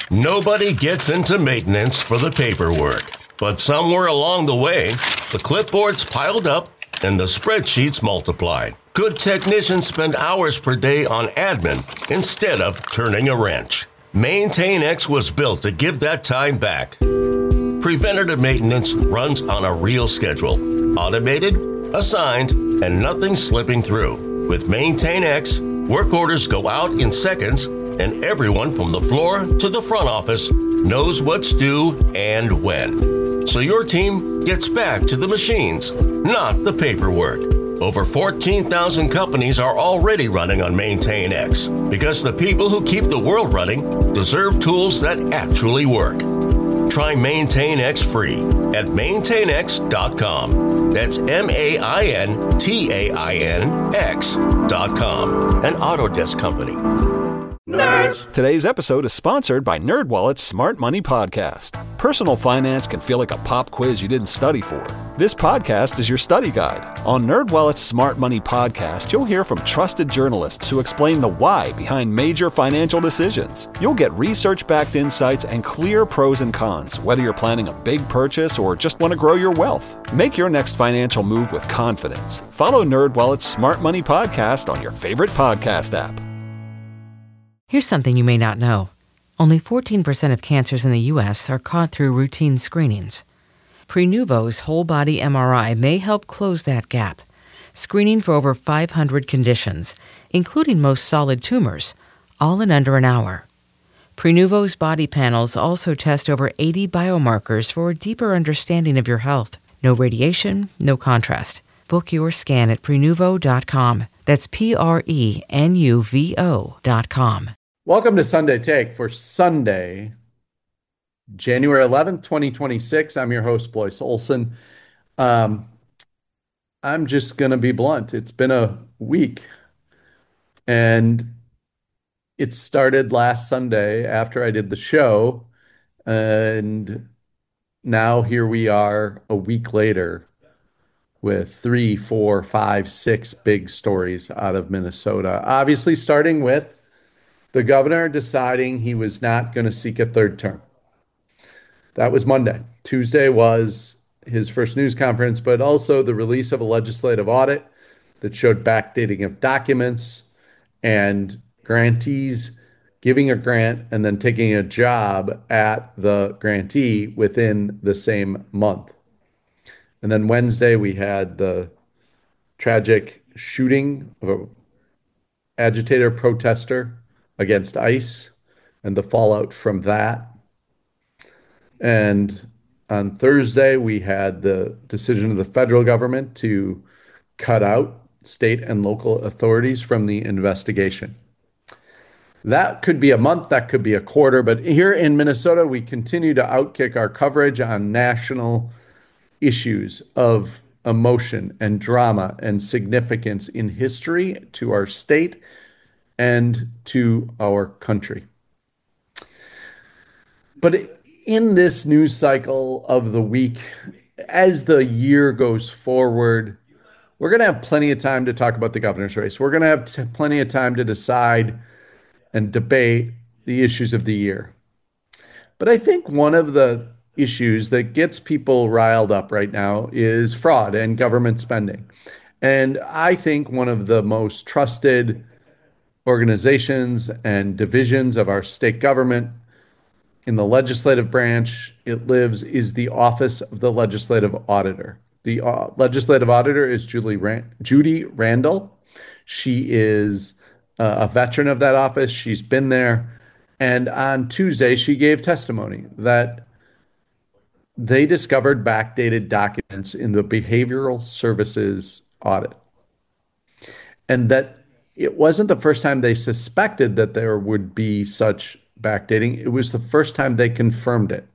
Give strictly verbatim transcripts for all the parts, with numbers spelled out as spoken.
Nobody gets into maintenance for the paperwork, but somewhere along the way, the clipboards piled up and the spreadsheets multiplied. Good technicians spend hours per day on admin instead of turning a wrench. MaintainX was built to give that time back. Preventative maintenance runs on a real schedule, automated, assigned, and nothing slipping through. With MaintainX, work orders go out in seconds, and everyone from the floor to the front office knows what's due and when. So your team gets back to the machines, not the paperwork. Over fourteen thousand companies are already running on MaintainX because the people who keep the world running deserve tools that actually work. Try MaintainX free at maintain x dot com. That's M A I N T A I N X dot com. An Autodesk company. Nerds! Today's episode is sponsored by NerdWallet's Smart Money Podcast. Personal finance can feel like a pop quiz you didn't study for. This podcast is your study guide. On NerdWallet's Smart Money Podcast, you'll hear from trusted journalists who explain the why behind major financial decisions. You'll get research-backed insights and clear pros and cons, whether you're planning a big purchase or just want to grow your wealth. Make your next financial move with confidence. Follow NerdWallet's Smart Money Podcast on your favorite podcast app. Here's something you may not know. Only fourteen percent of cancers in the U S are caught through routine screenings. Prenuvo's whole-body M R I may help close that gap, screening for over five hundred conditions, including most solid tumors, all in under an hour. Prenuvo's body panels also test over eighty biomarkers for a deeper understanding of your health. No radiation, no contrast. Book your scan at prenuvo dot com. That's P R E N U V O dot com. Welcome to Sunday Take for Sunday, January eleventh, twenty twenty-six. I'm your host, Blois Olson. Um, I'm just going to be blunt. It's been a week, and it started last Sunday after I did the show, and now here we are a week later with three, four, five, six big stories out of Minnesota. Obviously, starting with the governor deciding he was not going to seek a third term. That was Monday. Tuesday was his first news conference, but also the release of a legislative audit that showed backdating of documents and grantees giving a grant and then taking a job at the grantee within the same month. And then Wednesday, we had the tragic shooting of an agitator protester against ICE and the fallout from that. And on Thursday, we had the decision of the federal government to cut out state and local authorities from the investigation. That could be a month, that could be a quarter, but here in Minnesota, we continue to outkick our coverage on national issues of emotion and drama and significance in history to our state and to our country. But in this news cycle of the week, as the year goes forward, we're going to have plenty of time to talk about the governor's race. We're going to have t- plenty of time to decide and debate the issues of the year. But I think one of the issues that gets people riled up right now is fraud and government spending. And I think one of the most trusted organizations and divisions of our state government in the legislative branch it lives is the Office of the Legislative Auditor. The uh, legislative auditor is Julie Rand- Judy Randall. She is uh, a veteran of that office. She's been there. And on Tuesday, she gave testimony that they discovered backdated documents in the behavioral services audit. And that it wasn't the first time they suspected that there would be such backdating. It was the first time they confirmed it.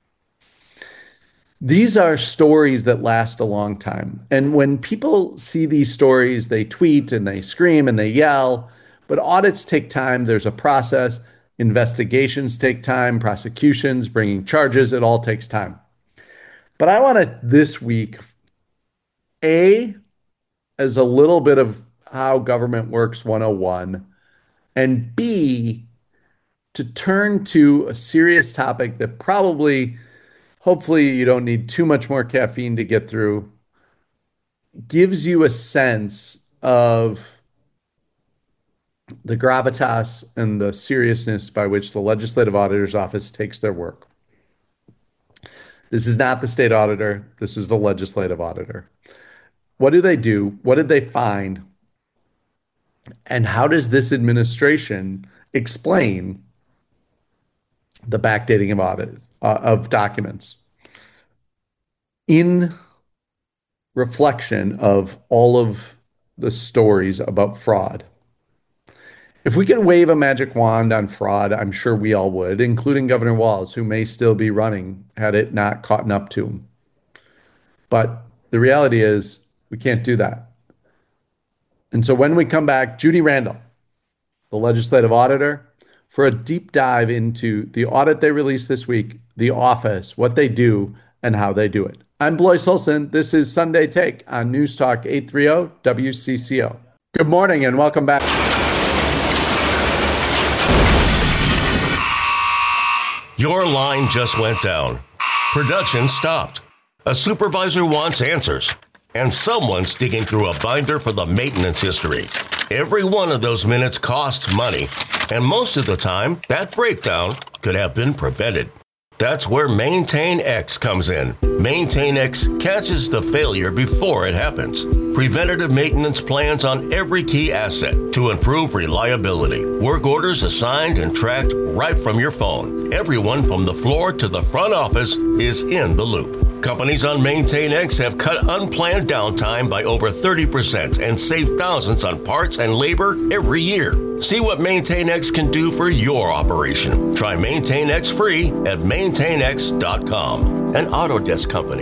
These are stories that last a long time. And when people see these stories, they tweet and they scream and they yell. But audits take time. There's a process. Investigations take time. Prosecutions, bringing charges, it all takes time. But I want to, this week, A, as a little bit of how government works one oh one, and B, to turn to a serious topic that probably, hopefully, you don't need too much more caffeine to get through, gives you a sense of the gravitas and the seriousness by which the Legislative Auditor's Office takes their work. This is not the state auditor. This is the legislative auditor. What do they do? What did they find? And how does this administration explain the backdating of audit uh, of documents in reflection of all of the stories about fraud? If we could wave a magic wand on fraud, I'm sure we all would, including Governor Walz, who may still be running had it not caught up to him. But the reality is we can't do that. And so when we come back, Judy Randall, the legislative auditor, for a deep dive into the audit they released this week, the office, what they do, and how they do it. I'm Blois Olson. This is Sunday Take on News Talk eight thirty W C C O. Good morning and welcome back. Your line just went down. Production stopped. A supervisor wants answers. And someone's digging through a binder for the maintenance history. Every one of those minutes costs money. And most of the time, that breakdown could have been prevented. That's where MaintainX comes in. MaintainX catches the failure before it happens. Preventative maintenance plans on every key asset to improve reliability. Work orders assigned and tracked right from your phone. Everyone from the floor to the front office is in the loop. Companies on MaintainX have cut unplanned downtime by over thirty percent and saved thousands on parts and labor every year. See what MaintainX can do for your operation. Try MaintainX free at maintain x dot com, an Autodesk company.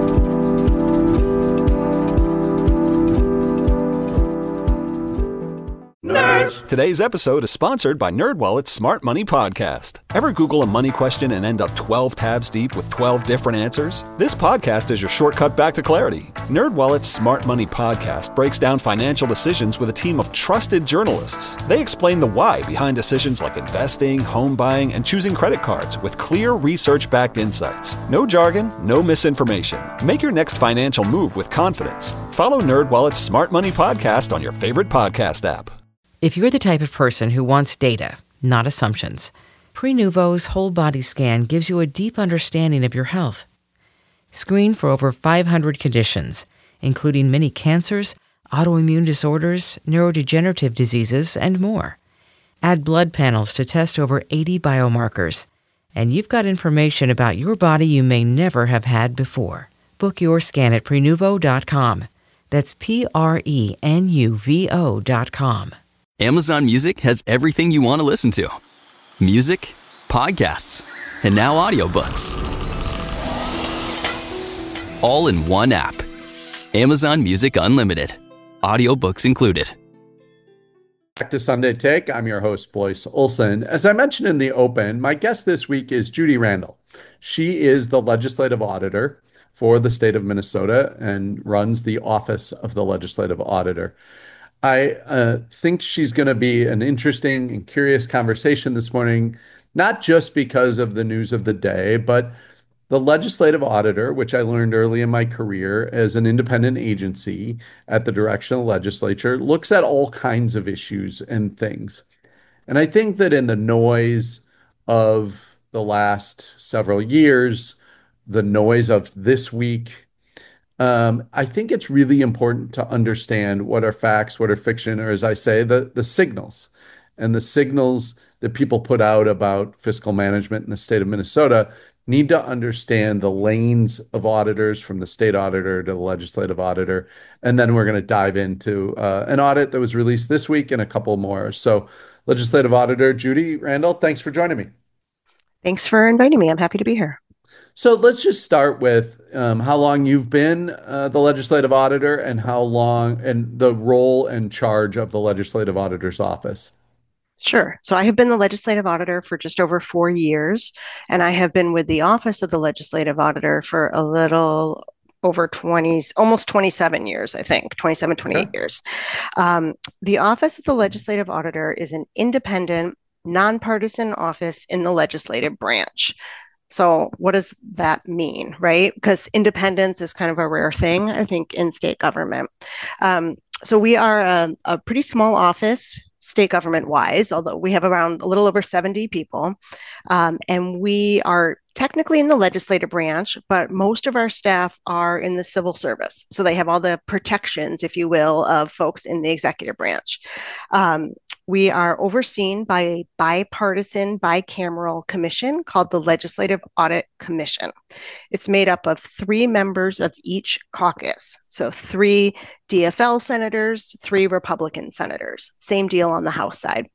Nerds. Today's episode is sponsored by NerdWallet's Smart Money Podcast. Ever Google a money question and end up twelve tabs deep with twelve different answers? This podcast is your shortcut back to clarity. NerdWallet's Smart Money Podcast breaks down financial decisions with a team of trusted journalists. They explain the why behind decisions like investing, home buying, and choosing credit cards with clear research-backed insights. No jargon, no misinformation. Make your next financial move with confidence. Follow NerdWallet's Smart Money Podcast on your favorite podcast app. If you're the type of person who wants data, not assumptions, Prenuvo's whole body scan gives you a deep understanding of your health. Screen for over five hundred conditions, including many cancers, autoimmune disorders, neurodegenerative diseases, and more. Add blood panels to test over eighty biomarkers, and you've got information about your body you may never have had before. Book your scan at Prenuvo dot com. That's P R E N U V O dot com. Amazon Music has everything you want to listen to. Music, podcasts, and now audiobooks. All in one app. Amazon Music Unlimited. Audiobooks included. Back to Sunday Take. I'm your host, Blois Olson. As I mentioned in the open, my guest this week is Judy Randall. She is the legislative auditor for the state of Minnesota and runs the office of the legislative auditor. I uh, think she's going to be an interesting and curious conversation this morning, not just because of the news of the day, but the legislative auditor, which I learned early in my career as an independent agency at the direction of the legislature, looks at all kinds of issues and things. And I think that in the noise of the last several years, the noise of this week, Um, I think it's really important to understand what are facts, what are fiction, or as I say, the, the signals. And the signals that people put out about fiscal management in the state of Minnesota need to understand the lanes of auditors from the state auditor to the legislative auditor. And then we're going to dive into uh, an audit that was released this week and a couple more. So legislative auditor Judy Randall, thanks for joining me. Thanks for inviting me. I'm happy to be here. So let's just start with um, how long you've been uh, the legislative auditor and how long and the role and charge of the legislative auditor's office. Sure. So I have been the legislative auditor for just over four years, and I have been with the office of the legislative auditor for a little over twenty, almost twenty-seven years, I think, twenty-seven, twenty-eight okay. years. Um, the office of the legislative auditor is an independent nonpartisan office in the legislative branch. So what does that mean, right? Because independence is kind of a rare thing, I think, in state government. Um, so we are a, a pretty small office, state government wise, although we have around a little over seventy people. Um, and we are technically in the legislative branch, but most of our staff are in the civil service. So they have all the protections, if you will, of folks in the executive branch. Um, we are overseen by a bipartisan, bicameral commission called the Legislative Audit Commission. It's made up of three members of each caucus. So three D F L senators, three Republican senators. Same deal on the House side.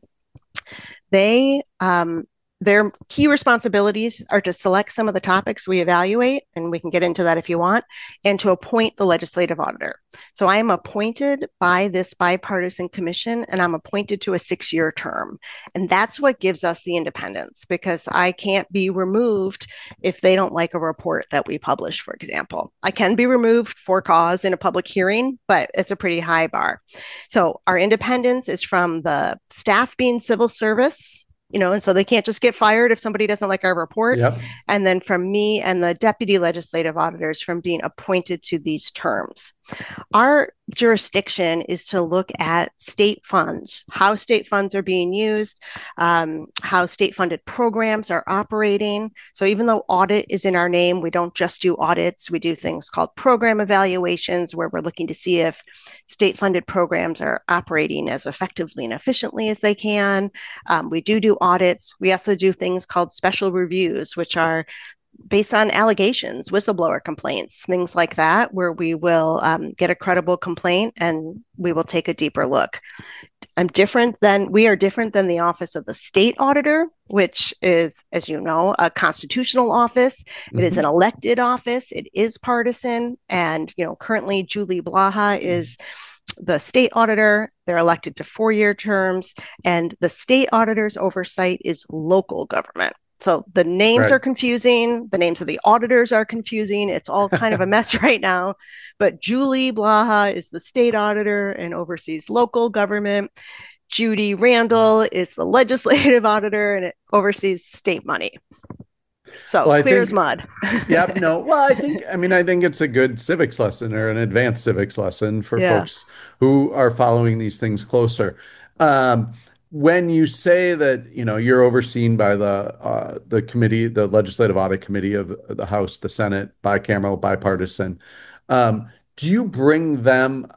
They, um, their key responsibilities are to select some of the topics we evaluate, and we can get into that if you want, and to appoint the legislative auditor. So I am appointed by this bipartisan commission, and I'm appointed to a six-year term. And that's what gives us the independence, because I can't be removed if they don't like a report that we publish, for example. I can be removed for cause in a public hearing, but it's a pretty high bar. So our independence is from the staff being civil service, you know, and so they can't just get fired if somebody doesn't like our report. Yep. And then from me and the deputy legislative auditors from being appointed to these terms. Our jurisdiction is to look at state funds, how state funds are being used, um, how state funded programs are operating. So even though audit is in our name, we don't just do audits. We do things called program evaluations, where we're looking to see if state funded programs are operating as effectively and efficiently as they can. Um, we do do audits. We also do things called special reviews, which are based on allegations, whistleblower complaints, things like that, where we will um, get a credible complaint and we will take a deeper look. I'm different than, we are different than the Office of the State Auditor, which is, as you know, a constitutional office. Mm-hmm. It is an elected office. It is partisan. And, you know, currently Julie Blaha is the state auditor. They're elected to four-year terms, and the state auditor's oversight is local government. So the names Right. are confusing. The names of the auditors are confusing. It's all kind of a mess right now. But Julie Blaha is the state auditor and oversees local government. Judy Randall is the legislative auditor and it oversees state money. So Well, I clear think- as mud. Yep. No. Well, I think, I mean, I think it's a good civics lesson, or an advanced civics lesson for Yeah. folks who are following these things closer. Um, when you say that, you know, you're overseen by the uh, the committee, the Legislative Audit Committee of the House, the Senate, bicameral, bipartisan, um, do you bring them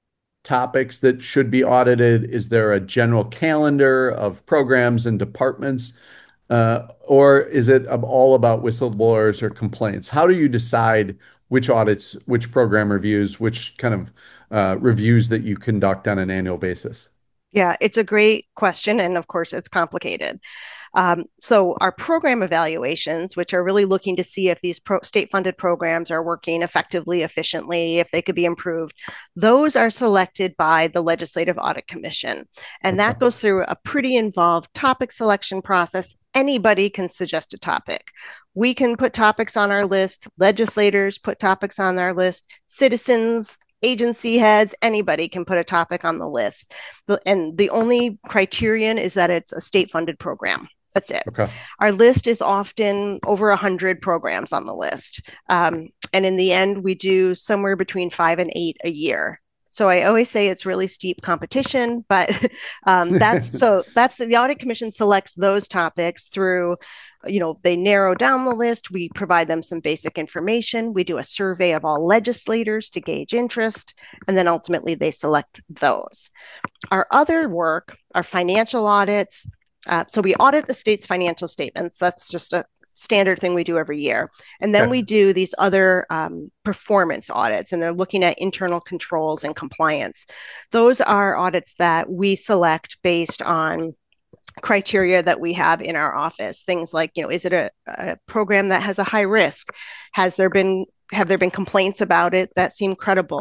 topics that should be audited? Is there a general calendar of programs and departments? Uh, or is it all about whistleblowers or complaints? How do you decide which audits, which program reviews, which kind of uh, reviews that you conduct on an annual basis? Yeah, it's a great question. And of course, it's complicated. Um, so our program evaluations, which are really looking to see if these pro- state-funded programs are working effectively, efficiently, if they could be improved, those are selected by the Legislative Audit Commission. And that goes through a pretty involved topic selection process. Anybody can suggest a topic. We can put topics on our list. Legislators put topics on their list. Citizens, agency heads, anybody can put a topic on the list. And the only criterion is that it's a state-funded program. That's it. Okay. Our list is often over one hundred programs on the list. Um, and in the end, we do somewhere between five and eight a year. So I always say it's really steep competition, but um, that's so that's the Audit Commission selects those topics through, you know, they narrow down the list. We provide them some basic information. We do a survey of all legislators to gauge interest, and then ultimately they select those. Our other work, our financial audits. Uh, so we audit the state's financial statements. That's just a standard thing we do every year. And then Okay. we do these other um, performance audits, and they're looking at internal controls and compliance. Those are audits that we select based on criteria that we have in our office. Things like, you know, is it a, a program that has a high risk? Has there been, have there been complaints about it that seem credible?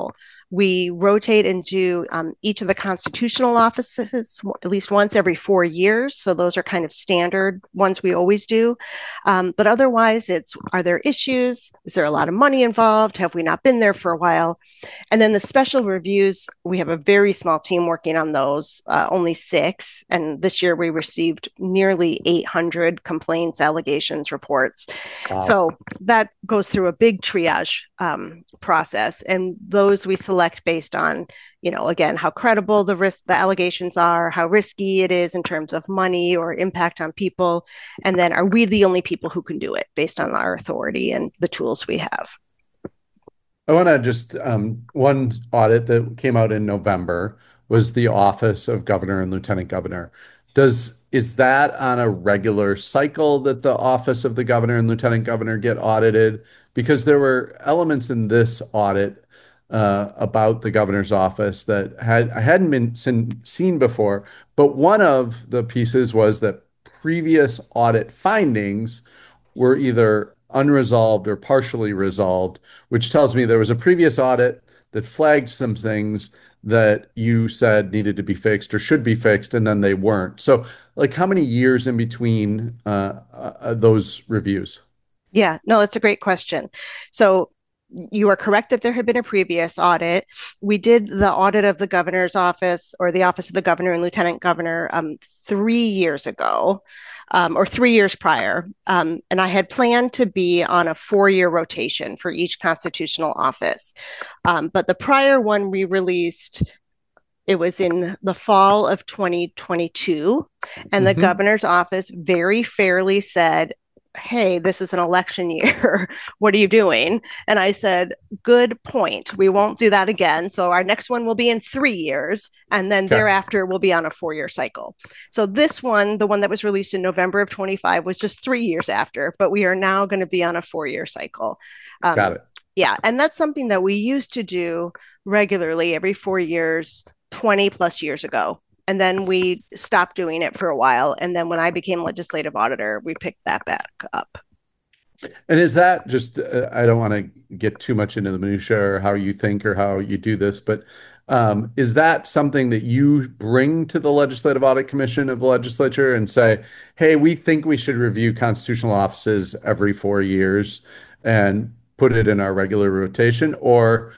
We rotate and do um, each of the constitutional offices at least once every four years. So those are kind of standard ones we always do. Um, but otherwise, it's, are there issues? Is there a lot of money involved? Have we not been there for a while? And then the special reviews, we have a very small team working on those, uh, only six. And this year we received nearly eight hundred complaints, allegations, reports. Wow. So that goes through a big triage um, process. And those we select based on, you know, again, how credible the risk, the allegations are, how risky it is in terms of money or impact on people. And then are we the only people who can do it based on our authority and the tools we have? I want to just, um, one audit that came out in November was the Office of Governor and Lieutenant Governor. Does, is that on a regular cycle that the Office of the Governor and Lieutenant Governor get audited? Because there were elements in this audit uh, about the governor's office that had I hadn't been seen, seen before. But one of the pieces was that previous audit findings were either unresolved or partially resolved, which tells me there was a previous audit that flagged some things that you said needed to be fixed or should be fixed, and then they weren't. So, like, how many years in between uh, uh, those reviews? Yeah, no, that's a great question. So you are correct that there had been a previous audit. We did the audit of the governor's office, or the office of the governor and lieutenant governor, um, three years ago. Um, or three years prior. Um, and I had planned to be on a four-year rotation for each constitutional office. Um, but the prior one we released, it was in the fall of twenty twenty-two. And the mm-hmm. governor's office very fairly said, hey, this is an election year. What are you doing? And I said, good point. We won't do that again. So our next one will be in three years. And then okay. thereafter, we'll be on a four-year cycle. So this one, the one that was released in November of twenty-five, was just three years after. But we are now going to be on a four-year cycle. Um, Got it. Yeah. And that's something that we used to do regularly every four years, twenty plus years ago. And then we stopped doing it for a while. And then when I became legislative auditor, we picked that back up. And is that just, uh, I don't want to get too much into the minutia or how you think or how you do this, but um, is that something that you bring to the Legislative Audit Commission of the legislature and say, hey, we think we should review constitutional offices every four years and put it in our regular rotation? Or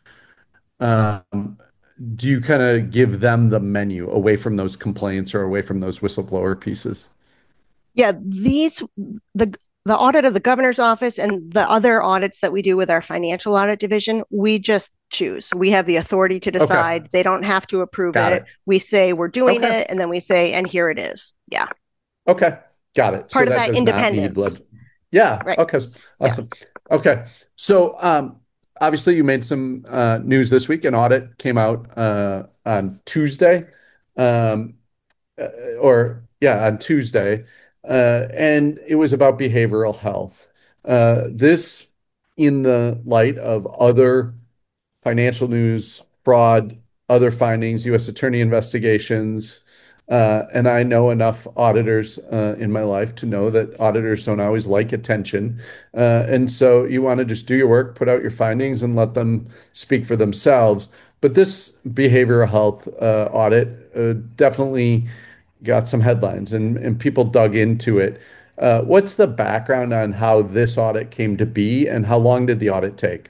um, do you kind of give them the menu away from those complaints or away from those whistleblower pieces? Yeah, these, the the audit of the governor's office and the other audits that we do with our financial audit division, we just choose. We have the authority to decide. Okay. They don't have to approve it. it. We say we're doing okay. it, and then we say, and here it is. Yeah. Okay, got it. Part so of that, that independence. Leg- yeah. Right. Okay. Awesome. Yeah. Okay. So, um, obviously, you made some uh, news this week. An audit came out uh, on Tuesday, um, uh, or yeah, on Tuesday, uh, and it was about behavioral health. Uh, this, in the light of other financial news, fraud, other findings, U S attorney investigations, uh, and I know enough auditors uh, in my life to know that auditors don't always like attention. Uh, and so you want to just do your work, put out your findings, and let them speak for themselves. But this behavioral health uh, audit uh, definitely got some headlines, and, and people dug into it. Uh, what's the background on how this audit came to be, and how long did the audit take?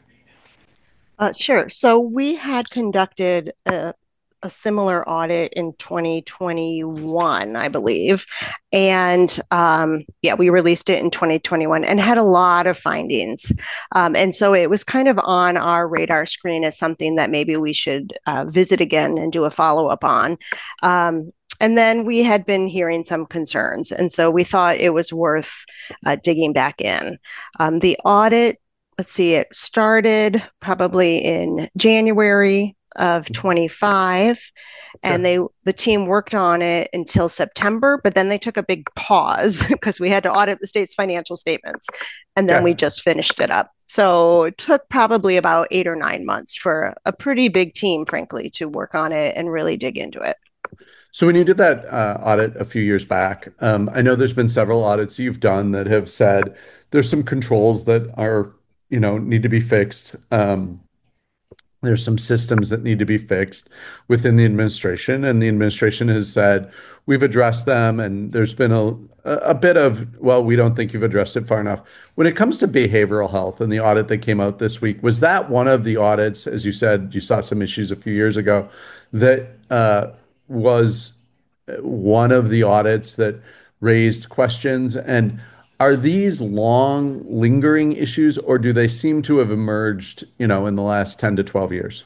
Uh, sure. So we had conducted a a similar audit in twenty twenty-one, I believe. And um, yeah, we released it in twenty twenty-one and had a lot of findings. Um, and so it was kind of on our radar screen as something that maybe we should uh, visit again and do a follow-up on. Um, and then we had been hearing some concerns. And so we thought it was worth uh, digging back in. Um, the audit, let's see, it started probably in January of twenty-five, and they the team worked on it until September, but then they took a big pause because we had to audit the state's financial statements, and then yeah. we just finished it up. So it took probably about eight or nine months for a pretty big team, frankly, to work on it and really dig into it. So when you did that uh, audit a few years back, um, I know there's been several audits you've done that have said there's some controls that are, you know, need to be fixed. Um, There's some systems that need to be fixed within the administration, and the administration has said, we've addressed them, and there's been a, a bit of, well, we don't think you've addressed it far enough. When it comes to behavioral health and the audit that came out this week, was that one of the audits, as you said, you saw some issues a few years ago, that uh, was one of the audits that raised questions? And are these long, lingering issues, or do they seem to have emerged, you know, in the last ten to twelve years?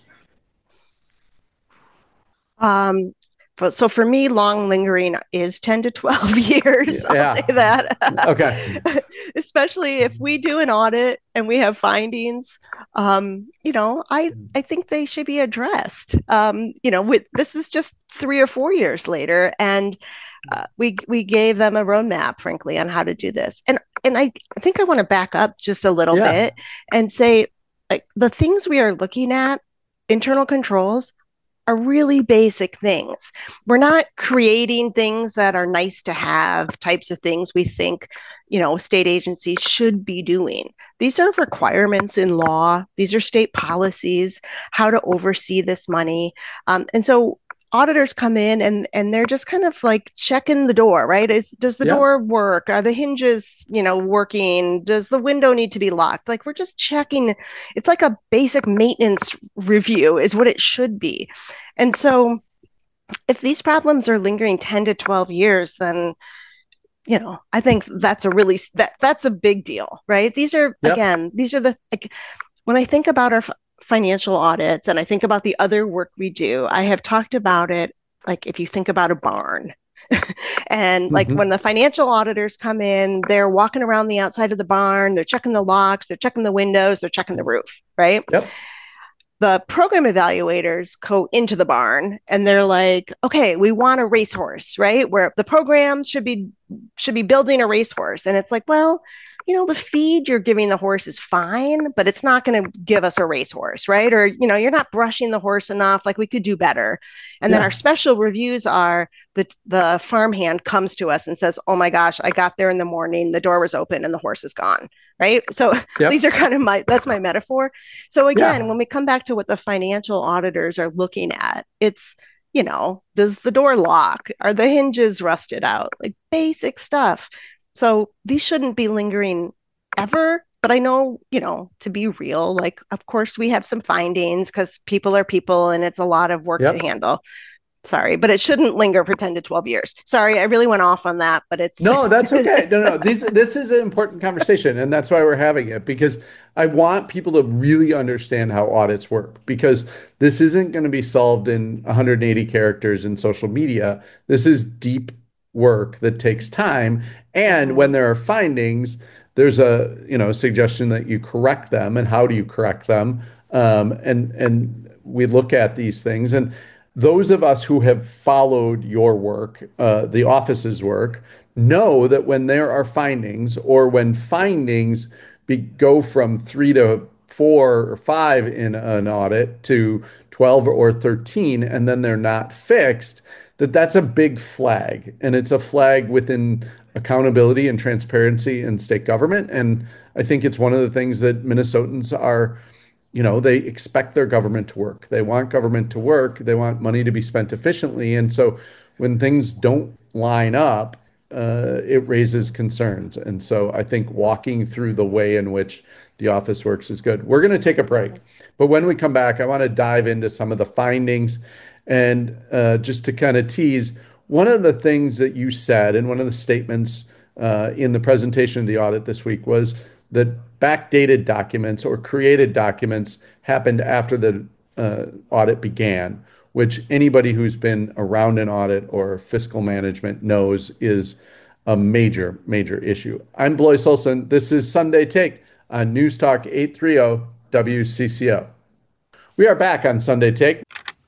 Um, so for me, long lingering is ten to twelve years. Yeah. I'll say that. Okay. Especially if we do an audit and we have findings, um, you know, I, I think they should be addressed. Um, you know, with, this is just three or four years later, and uh, we we gave them a roadmap, frankly, on how to do this. And and I think I want to back up just a little Yeah. bit and say, like, the things we are looking at, internal controls, are really basic things. We're not creating things that are nice to have types of things we think, you know, state agencies should be doing. These are requirements in law. These are state policies, how to oversee this money. Um, and so auditors come in and, and they're just kind of like checking the door, right? Is, does the Yeah. door work? Are the hinges, you know, working? Does the window need to be locked? Like, we're just checking. It's like a basic maintenance review is what it should be. And so if these problems are lingering ten to twelve years, then, you know, I think that's a really, that that's a big deal, right? These are, Yep. again, these are the, like, when I think about our financial audits and I think about the other work we do, I have talked about it, like, if you think about a barn and like Mhm. when the financial auditors come in, they're walking around the outside of the barn, they're checking the locks, they're checking the windows, they're checking the roof, right? Yep. The program evaluators go into the barn and they're like, okay, we want a racehorse, right? Where the program should be should be building a racehorse. And it's like, well, you know, the feed you're giving the horse is fine, but it's not going to give us a racehorse, right? Or, you know, you're not brushing the horse enough, like we could do better. And then Yeah. our special reviews are the the farmhand comes to us and says, oh my gosh, I got there in the morning, the door was open and the horse is gone, right? So Yep. these are kind of my, that's my metaphor. So again, Yeah. when we come back to what the financial auditors are looking at, it's, you know, does the door lock? Are the hinges rusted out? Like basic stuff. So these shouldn't be lingering ever. But I know, you know, to be real, like, of course, we have some findings because people are people and it's a lot of work Yep. to handle. Sorry, but it shouldn't linger for ten to twelve years. Sorry, I really went off on that, but it's No, that's okay. No, no, these, this is an important conversation, and that's why we're having it, because I want people to really understand how audits work, because this isn't going to be solved in one hundred eighty characters in social media. This is deep work that takes time, and when there are findings, there's a, you know, suggestion that you correct them, and how do you correct them? Um, and and we look at these things, and those of us who have followed your work, uh, the office's work, know that when there are findings, or when findings be, go from three to four or five in an audit to twelve or thirteen, and then they're not fixed, that that's a big flag. And it's a flag within accountability and transparency in state government. And I think it's one of the things that Minnesotans are, you know, they expect their government to work. They want government to work. They want money to be spent efficiently. And so when things don't line up, uh, it raises concerns. And so I think walking through the way in which the office works is good. We're going to take a break. But when we come back, I want to dive into some of the findings. And uh, just to kind of tease, one of the things that you said, and one of the statements uh, in the presentation of the audit this week, was that backdated documents or created documents happened after the uh, audit began, which anybody who's been around an audit or fiscal management knows is a major, major issue. I'm Blois Olson. This is Sunday Take on News Talk eight thirty W C C O. We are back on Sunday Take.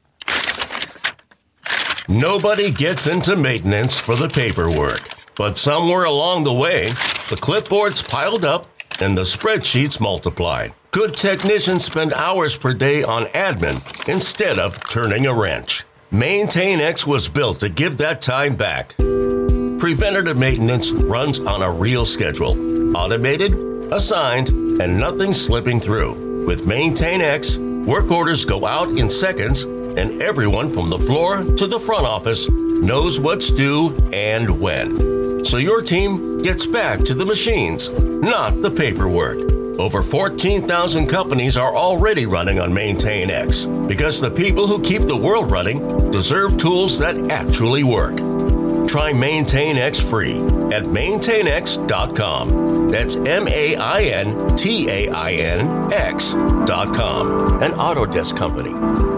Nobody gets into maintenance for the paperwork, but somewhere along the way, the clipboards piled up and the spreadsheets multiplied. Good technicians spend hours per day on admin instead of turning a wrench. MaintainX was built to give that time back. Preventative maintenance runs on a real schedule, automated, assigned, and nothing slipping through. With MaintainX, Work orders go out in seconds, and everyone from the floor to the front office knows what's due and when. So your team gets back to the machines, not the paperwork. Over fourteen thousand companies are already running on MaintainX because the people who keep the world running deserve tools that actually work. Try MaintainX free at maintain x dot com. That's M A I N T A I N X dot com, an Autodesk company.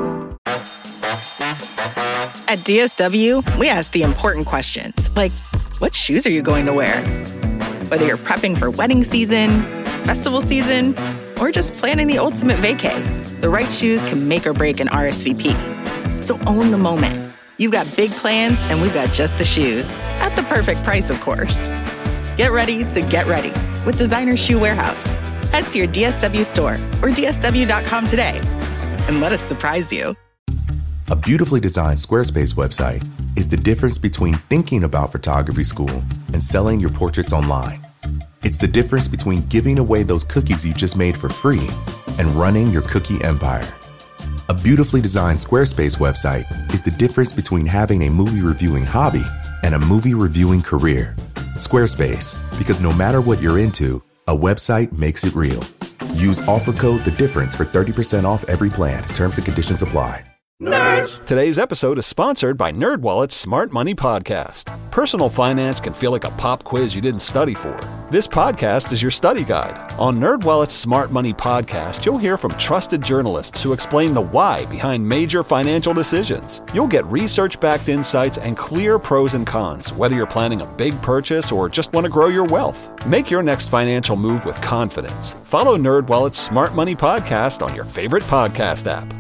At D S W, we ask the important questions, like, what shoes are you going to wear? Whether you're prepping for wedding season, festival season, or just planning the ultimate vacay, the right shoes can make or break an R S V P. So own the moment. You've got big plans, and we've got just the shoes. At the perfect price, of course. Get ready to get ready with Designer Shoe Warehouse. Head to your D S W store or D S W dot com today and let us surprise you. A beautifully designed Squarespace website is the difference between thinking about photography school and selling your portraits online. It's the difference between giving away those cookies you just made for free and running your cookie empire. A beautifully designed Squarespace website is the difference between having a movie reviewing hobby and a movie reviewing career. Squarespace, because no matter what you're into, a website makes it real. Use offer code The Difference for thirty percent off every plan. Terms and conditions apply. Nerds! Today's episode is sponsored by NerdWallet's Smart Money Podcast. Personal finance can feel like a pop quiz you didn't study for. This podcast is your study guide. On NerdWallet's Smart Money Podcast, you'll hear from trusted journalists who explain the why behind major financial decisions. You'll get research-backed insights and clear pros and cons, whether you're planning a big purchase or just want to grow your wealth. Make your next financial move with confidence. Follow NerdWallet's Smart Money Podcast on your favorite podcast app.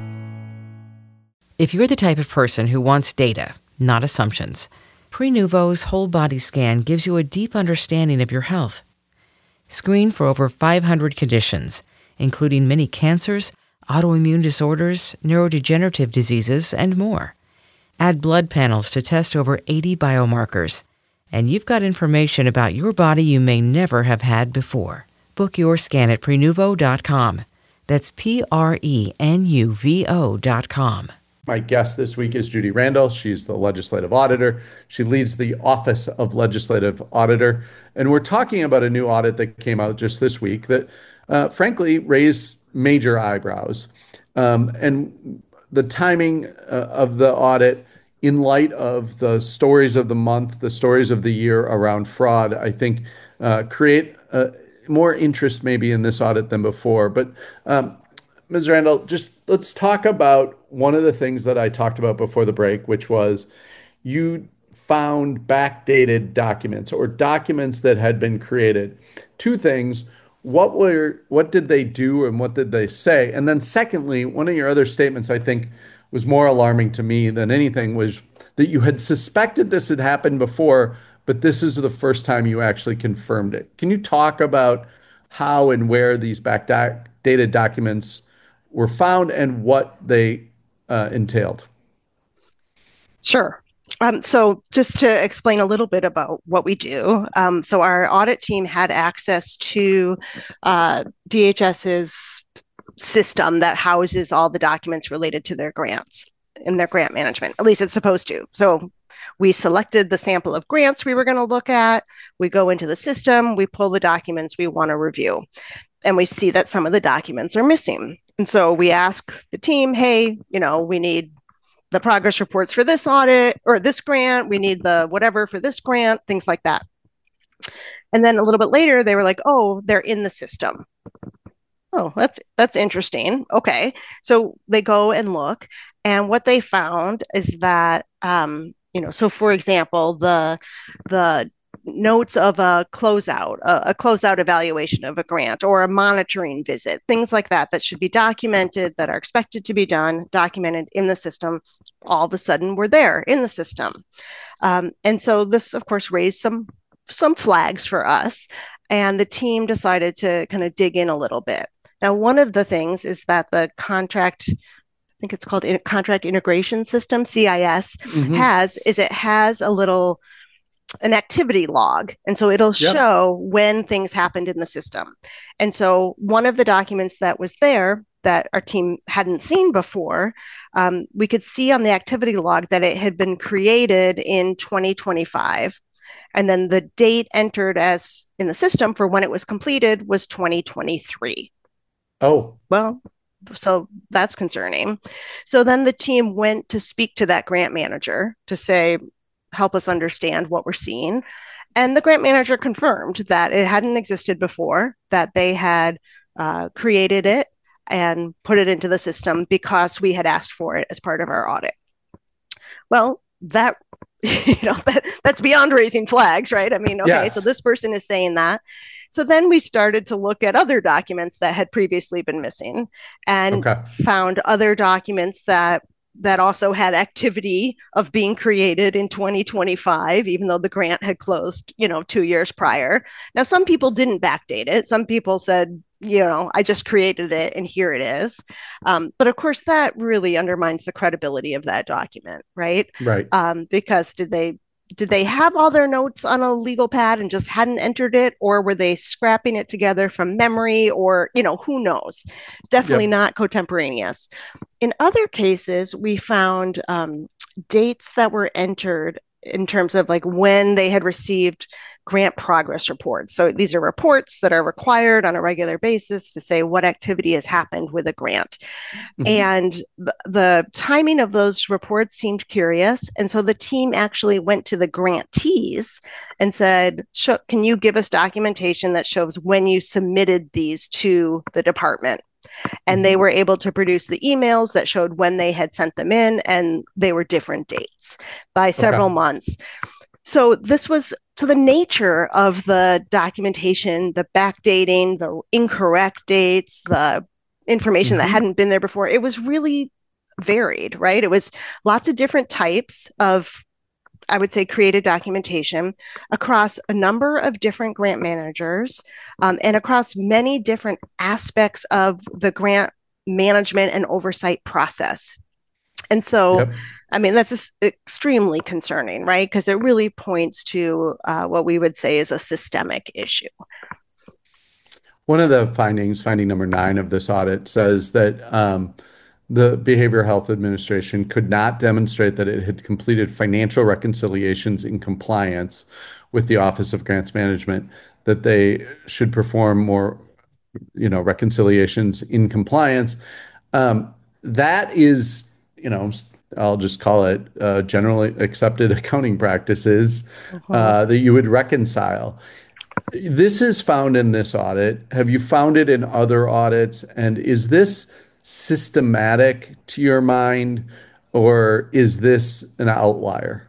If you're the type of person who wants data, not assumptions, Prenuvo's whole body scan gives you a deep understanding of your health. Screen for over five hundred conditions, including many cancers, autoimmune disorders, neurodegenerative diseases, and more. Add blood panels to test over eighty biomarkers, and you've got information about your body you may never have had before. Book your scan at Prenuvo dot com. That's P R E N U V O dot com. My guest this week is Judy Randall. She's the legislative auditor. She leads the Office of Legislative Auditor. And we're talking about a new audit that came out just this week that, uh, frankly, raised major eyebrows. Um, and the timing uh, of the audit, in light of the stories of the month, the stories of the year around fraud, I think uh, create uh, more interest maybe in this audit than before. But um, Miz Randall, just let's talk about one of the things that I talked about before the break, which was you found backdated documents or documents that had been created. Two things. What were, what did they do and what did they say? And then secondly, one of your other statements I think was more alarming to me than anything was that you had suspected this had happened before, but this is the first time you actually confirmed it. Can you talk about how and where these backdated documents were found and what they uh, entailed? Sure. Um, so just to explain a little bit about what we do. Um, so our audit team had access to uh, DHS's system that houses all the documents related to their grants in their grant management. At least it's supposed to. So we selected the sample of grants we were going to look at. We go into the system, we pull the documents we want to review, and we see that some of the documents are missing. And so we ask the team, hey, you know, we need the progress reports for this audit or this grant. We need the whatever for this grant, things like that. And then a little bit later, they were like, oh, they're in the system. Oh, that's that's interesting. Okay. So they go and look. And what they found is that, um, you know, so for example, the the notes of a closeout, a, a closeout evaluation of a grant or a monitoring visit, things like that, that should be documented, that are expected to be done, documented in the system, all of a sudden were there in the system. Um, and so this, of course, raised some some flags for us. And the team decided to kind of dig in a little bit. Now, one of the things is that the contract, I think it's called in, Contract Integration System, C I S, mm-hmm. has, is it has a little an activity log. And so it'll Yep. show when things happened in the system. And so one of the documents that was there that our team hadn't seen before, um, we could see on the activity log that it had been created in twenty twenty-five. And then the date entered as in the system for when it was completed was twenty twenty-three. Oh, Well, so that's concerning. So then the team went to speak to that grant manager to say, help us understand what we're seeing. And the grant manager confirmed that it hadn't existed before, that they had uh, created it and put it into the system because we had asked for it as part of our audit. Well, that, you know, that, that's beyond raising flags, right? I mean, okay, Yes. so this person is saying that. So then we started to look at other documents that had previously been missing and Okay. found other documents that that also had activity of being created in twenty twenty-five, even though the grant had closed, you know, two years prior. Now, some people didn't backdate it. Some people said, you know, I just created it and here it is. Um, but of course, that really undermines the credibility of that document, right? Right. Um, because did they did they have all their notes on a legal pad and just hadn't entered it, or were they scrapping it together from memory, or, you know, who knows? Definitely Yep. not contemporaneous. In other cases, we found um, dates that were entered in terms of like when they had received grant progress reports. So these are reports that are required on a regular basis to say what activity has happened with a grant. Mhm. And th- the timing of those reports seemed curious. And so the team actually went to the grantees and said, "Sh- can you give us documentation that shows when you submitted these to the department?" And they Mhm. were able to produce the emails that showed when they had sent them in, and they were different dates by several Okay. months. So this was so the nature of the documentation, the backdating, the incorrect dates, the information that Mhm. hadn't been there before. It was really varied, right? It was lots of different types of, I would say, created documentation across a number of different grant managers um, and across many different aspects of the grant management and oversight process. And so, Yep. I mean, that's just extremely concerning, right? Because it really points to uh, what we would say is a systemic issue. One of the findings, finding number nine of this audit, says that um, the Behavioral Health Administration could not demonstrate that it had completed financial reconciliations in compliance with the Office of Grants Management, that they should perform more, you know, reconciliations in compliance. Um, that is, you know, I'll just call it uh, generally accepted accounting practices Mhm. uh, that you would reconcile. This is found in this audit. Have you found it in other audits? And is this systematic to your mind, or is this an outlier?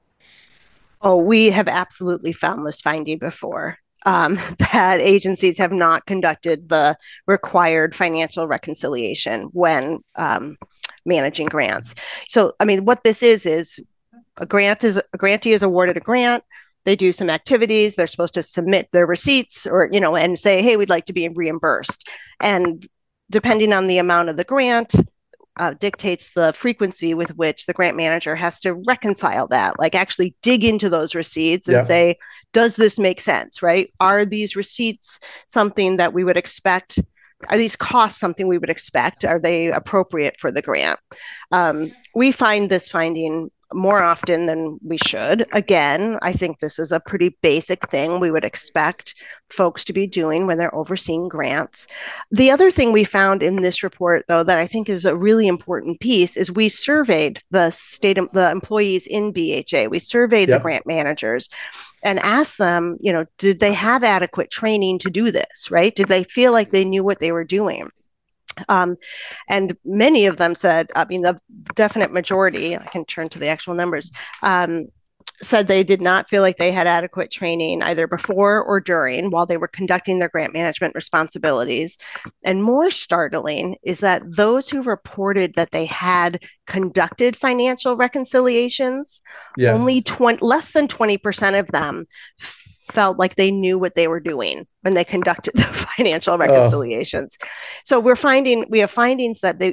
Oh, we have absolutely found this finding before. Um, that agencies have not conducted the required financial reconciliation when um, managing grants. So, I mean, what this is is a grant is a grantee is awarded a grant. They do some activities. They're supposed to submit their receipts, or you know, and say, "Hey, we'd like to be reimbursed." And depending on the amount of the grant, uh, dictates the frequency with which the grant manager has to reconcile that, like actually dig into those receipts and Yeah. say, does this make sense, right? Are these receipts something that we would expect? Are these costs something we would expect? Are they appropriate for the grant? Um, we find this finding more often than we should. Again, I think this is a pretty basic thing we would expect folks to be doing when they're overseeing grants. The other thing we found in this report, though, that I think is a really important piece is we surveyed the state, the employees in B H A. We surveyed Yep. the grant managers and asked them, you know, did they have adequate training to do this, right? Did they feel like they knew what they were doing? Um, and many of them said, I mean, the definite majority, I can turn to the actual numbers, um, said they did not feel like they had adequate training either before or during while they were conducting their grant management responsibilities. And more startling is that those who reported that they had conducted financial reconciliations, Yes. only twenty, less than twenty percent of them felt like they knew what they were doing when they conducted the financial reconciliations. So we're finding, we have findings that they,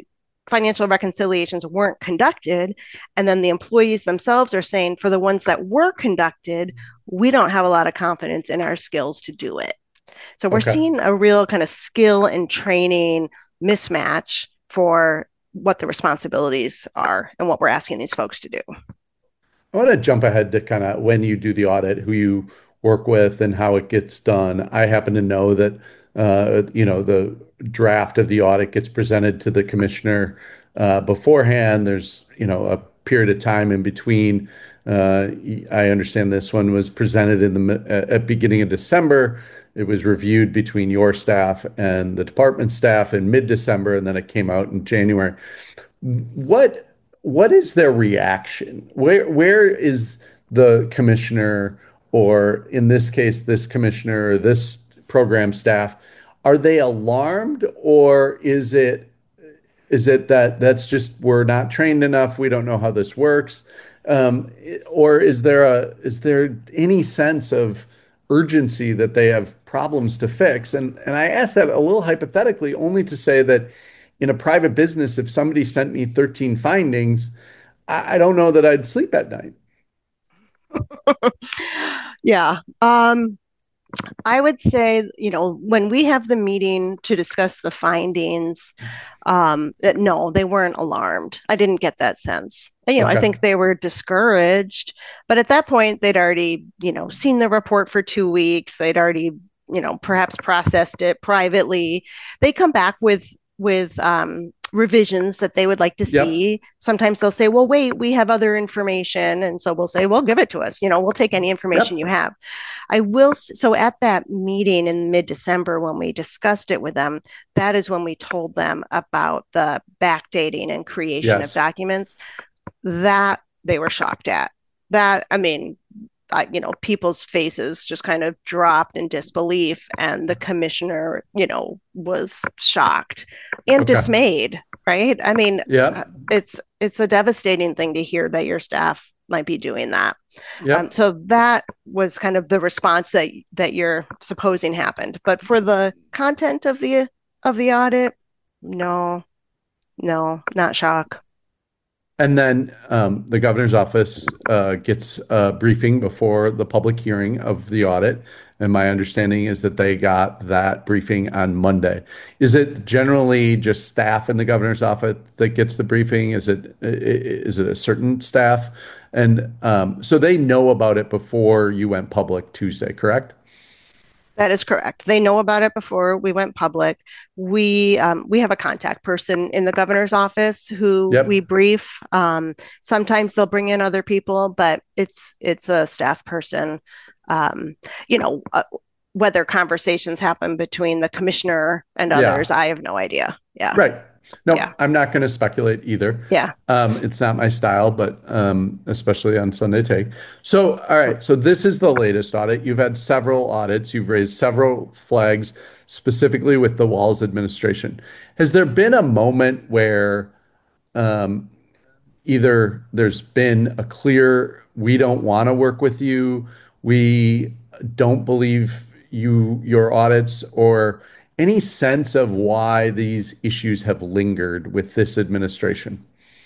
financial reconciliations weren't conducted. And then the employees themselves are saying, for the ones that were conducted, we don't have a lot of confidence in our skills to do it. So we're Okay. seeing a real kind of skill and training mismatch for what the responsibilities are and what we're asking these folks to do. I want to jump ahead to kind of when you do the audit, who you work with and how it gets done. I happen to know that, uh, you know, the draft of the audit gets presented to the commissioner uh, beforehand. There's, you know, a period of time in between. Uh, I understand this one was presented in the at beginning of December. It was reviewed between your staff and the department staff in mid-December, and then it came out in January. What what is their reaction? Where where is the commissioner, or in this case, this commissioner, or this program staff? Are they alarmed, or is it is it that that's just we're not trained enough, we don't know how this works, um, or is there a is there any sense of urgency that they have problems to fix? And and I ask that a little hypothetically, only to say that in a private business, if somebody sent me thirteen findings, I, I don't know that I'd sleep at night. Yeah. Um, I would say, you know, when we have the meeting to discuss the findings, um, that no, they weren't alarmed. I didn't get that sense. You know, Okay. I think they were discouraged, but at that point, they'd already, you know, seen the report for two weeks. They'd already, you know, perhaps processed it privately. They come back with with um, revisions that they would like to Yep. see. Sometimes they'll say, well, wait, we have other information. And so we'll say, well, give it to us. You know, we'll take any information Yep. you have. I will. So at that meeting in mid-December, when we discussed it with them, that is when we told them about the backdating and creation Yes. of documents. That they were shocked at. That, I mean, I, you know, people's faces just kind of dropped in disbelief, and the commissioner, you know, was shocked and Okay. dismayed. Right? I mean, Yeah. it's it's a devastating thing to hear that your staff might be doing that. Yep. Um, so that was kind of the response that that you're supposing happened. But for the content of the of the audit, no, no, not shock. And then um, the governor's office uh, gets a briefing before the public hearing of the audit. And my understanding is that they got that briefing on Monday. Is it generally just staff in the governor's office that gets the briefing? Is it is it a certain staff? And um, so they know about it before you went public Tuesday, correct? That is correct. They know about it before we went public. We um, we have a contact person in the governor's office who Yep. we brief. Um, sometimes they'll bring in other people, but it's it's a staff person. Um, you know, uh, whether conversations happen between the commissioner and Yeah. others, I have no idea. Yeah. Right. No, Yeah. I'm not going to speculate either. Yeah. Um, it's not my style, but um, especially on Sunday Take. So, all right. So this is the latest audit. You've had several audits. You've raised several flags, specifically with the Walz administration. Has there been a moment where um, either there's been a clear, we don't want to work with you, we don't believe you, your audits, or any sense of why these issues have lingered with this administration?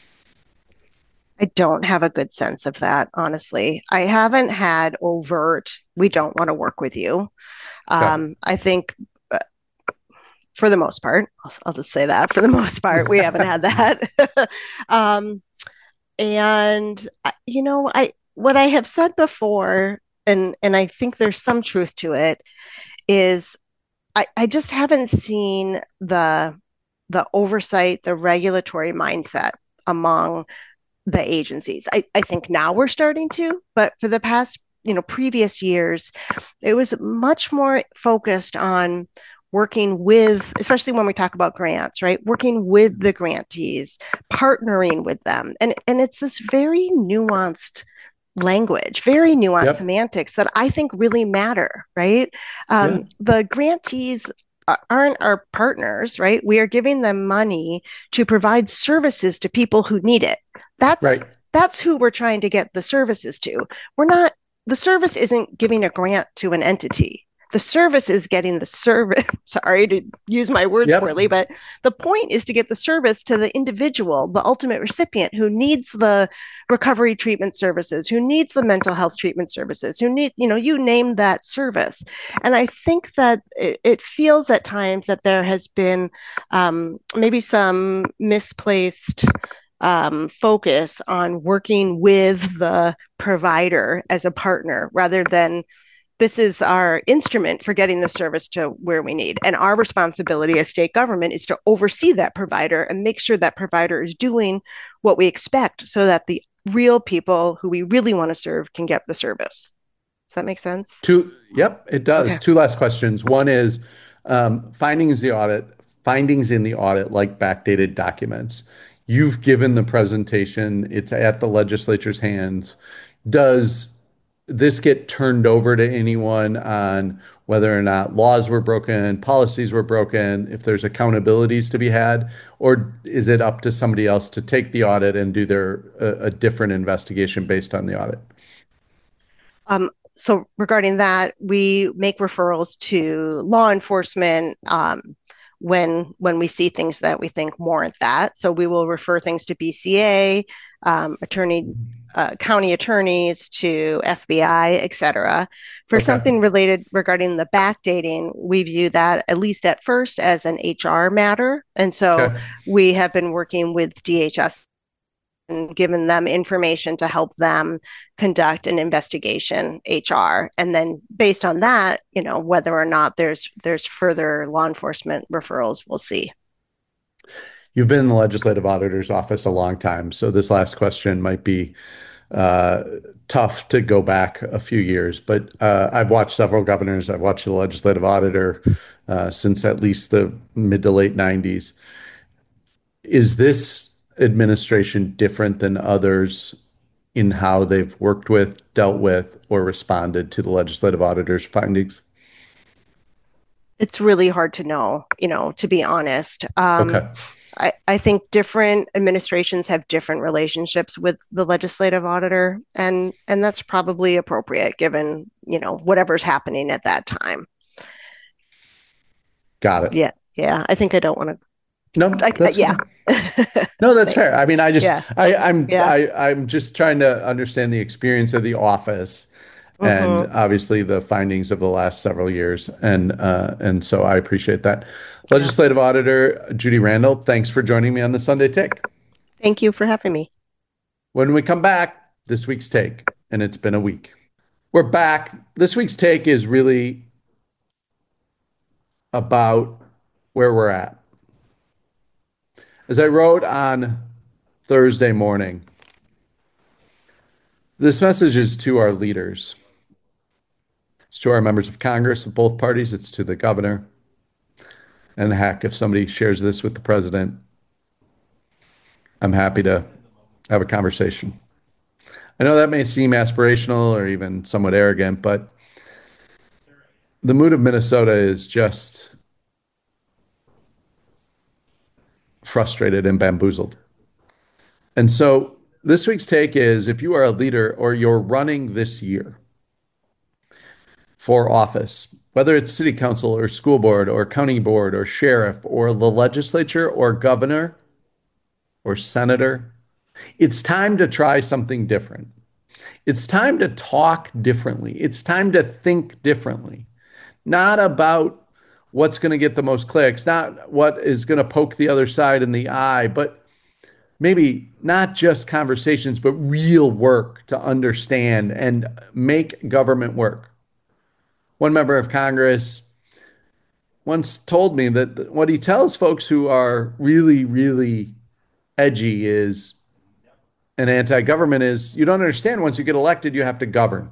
I don't have a good sense of that, honestly. I haven't had overt, we don't want to work with you. Okay. Um, I think uh, for the most part, I'll, I'll just say that for the most part, we haven't had that. um, and, uh, you know, I what I have said before, and, and I think there's some truth to it, is I, I just haven't seen the the oversight, the regulatory mindset among the agencies. I, I think now we're starting to, but for the past, you know, previous years, it was much more focused on working with, especially when we talk about grants, right? Working with the grantees, partnering with them. And, and it's this very nuanced language, very nuanced Yep. semantics that I think really matter, right? Um, Yeah. The grantees aren't our partners, right? We are giving them money to provide services to people who need it. That's Right. that's who we're trying to get the services to. We're not, the service isn't giving a grant to an entity. the service is getting the service. Sorry to use my words Yep. poorly, but the point is to get the service to the individual, the ultimate recipient who needs the recovery treatment services, who needs the mental health treatment services, who need, you know, you name that service. And I think that it, it feels at times that there has been um, maybe some misplaced um, focus on working with the provider as a partner rather than this is our instrument for getting the service to where we need. And our responsibility as state government is to oversee that provider and make sure that provider is doing what we expect so that the real people who we really want to serve can get the service. Does that make sense? Two, yep, it does. Okay. Two last questions. One is um, findings the audit, findings in the audit, like backdated documents. You've given the presentation. It's at the legislature's hands. Does this get turned over to anyone on whether or not laws were broken, policies were broken, if there's accountabilities to be had, or is it up to somebody else to take the audit and do their a, a different investigation based on the audit? Um, so regarding that, we make referrals to law enforcement um, when when we see things that we think warrant that. So we will refer things to B C A, um, attorney. Uh, county attorneys to F B I, et cetera. For Okay. something related regarding the backdating, we view that at least at first as an H R matter. And so Okay. we have been working with D H S and given them information to help them conduct an investigation H R. And then based on that, you know, whether or not there's there's further law enforcement referrals, we'll see. You've been in the legislative auditor's office a long time, so this last question might be uh, tough to go back a few years, but uh, I've watched several governors. I've watched the legislative auditor uh, since at least the mid to late nineties. Is this administration different than others in how they've worked with, dealt with, or responded to the legislative auditor's findings? It's really hard to know, you know, to be honest. Um, Okay. I, I think different administrations have different relationships with the legislative auditor, and and that's probably appropriate given, you know, whatever's happening at that time. Got it. Yeah, yeah. I think I don't want to. No, I, that's yeah. No, that's fair. I mean, I just, Yeah. I, I'm, Yeah. I, I'm just trying to understand the experience of the office, and Mhm. obviously the findings of the last several years, and uh, and so I appreciate that. Legislative Auditor Judy Randall, thanks for joining me on the Sunday Take. Thank you for having me. When we come back, this week's take, and it's been a week. We're back. This week's take is really about where we're at. As I wrote on Thursday morning, this message is to our leaders. It's to our members of Congress of both parties. It's to the governor. And heck, if somebody shares this with the president, I'm happy to have a conversation. I know that may seem aspirational or even somewhat arrogant, but the mood of Minnesota is just frustrated and bamboozled. And so this week's take is, if you are a leader or you're running this year for office, whether it's city council or school board or county board or sheriff or the legislature or governor or senator, it's time to try something different. It's time to talk differently. It's time to think differently. Not about what's going to get the most clicks, not what is going to poke the other side in the eye, but maybe not just conversations, but real work to understand and make government work. One member of Congress once told me that what he tells folks who are really, really edgy is, and anti-government is, you don't understand, once you get elected, you have to govern.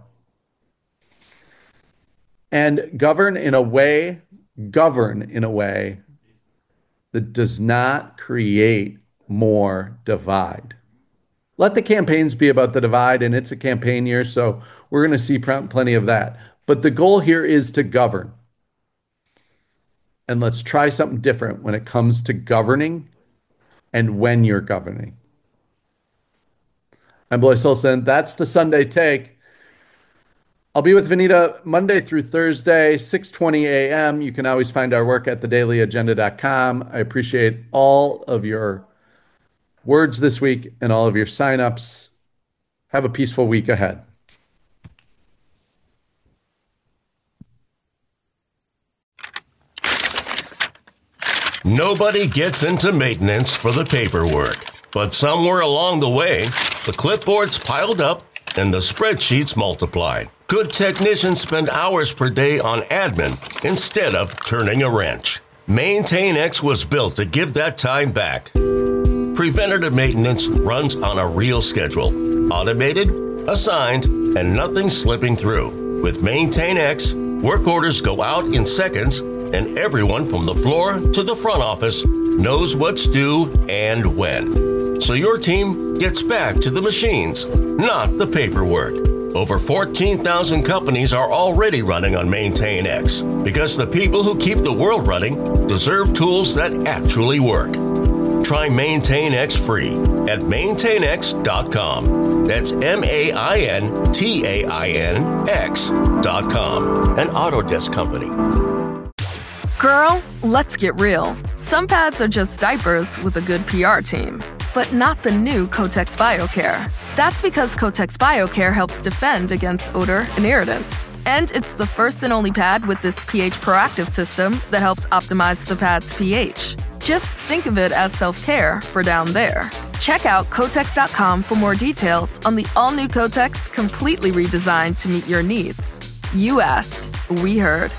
And govern in a way, govern in a way that does not create more divide. Let the campaigns be about the divide, and it's a campaign year, so we're going to see plenty of that. But the goal here is to govern. And let's try something different when it comes to governing and when you're governing. I'm Blois Olson. That's the Sunday Take. I'll be with Vanita Monday through Thursday, six twenty a.m. You can always find our work at the daily agenda dot com. I appreciate all of your words this week and all of your signups. Have a peaceful week ahead. Nobody gets into maintenance for the paperwork, but somewhere along the way, the clipboards piled up and the spreadsheets multiplied. Good technicians spend hours per day on admin instead of turning a wrench. MaintainX was built to give that time back. Preventative maintenance runs on a real schedule, automated, assigned, and nothing slipping through. With MaintainX, work orders go out in seconds, and everyone from the floor to the front office knows what's due and when. So your team gets back to the machines, not the paperwork. Over fourteen thousand companies are already running on MaintainX because the people who keep the world running deserve tools that actually work. Try MaintainX free at maintain x dot com. That's M A I N T A I N X dot com, an Autodesk company. Girl, let's get real. Some pads are just diapers with a good P R team, but not the new Kotex BioCare. That's because Kotex BioCare helps defend against odor and irritants. And it's the first and only pad with this pH proactive system that helps optimize the pad's pH. Just think of it as self-care for down there. Check out Kotex dot com for more details on the all-new Kotex, completely redesigned to meet your needs. You asked, we heard.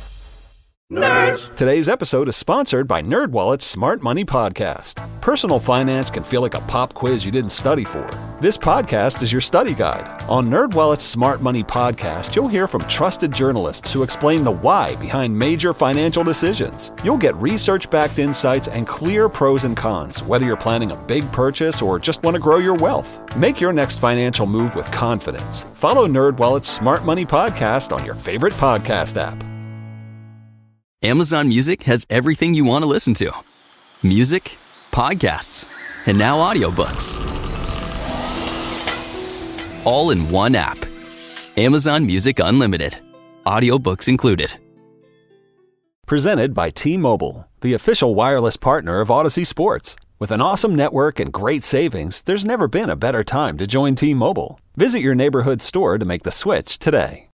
Nerds. Today's episode is sponsored by NerdWallet's Smart Money Podcast. Personal finance can feel like a pop quiz you didn't study for. This podcast is your study guide. On NerdWallet's Smart Money Podcast, you'll hear from trusted journalists who explain the why behind major financial decisions. You'll get research-backed insights and clear pros and cons, whether you're planning a big purchase or just want to grow your wealth. Make your next financial move with confidence. Follow NerdWallet's Smart Money Podcast on your favorite podcast app. Amazon Music has everything you want to listen to. Music, podcasts, and now audiobooks. All in one app. Amazon Music Unlimited. Audiobooks included. Presented by T-Mobile, the official wireless partner of Odyssey Sports. With an awesome network and great savings, there's never been a better time to join T-Mobile. Visit your neighborhood store to make the switch today.